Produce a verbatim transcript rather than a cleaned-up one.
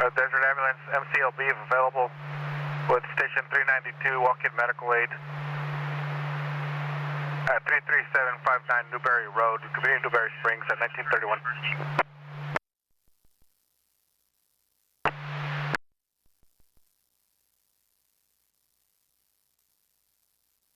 Uh, Desert Ambulance, M C L B available with Station three ninety-two, walk-in medical aid at three three seven five nine Newberry Road, Convenient Newberry Springs at nineteen thirty-one.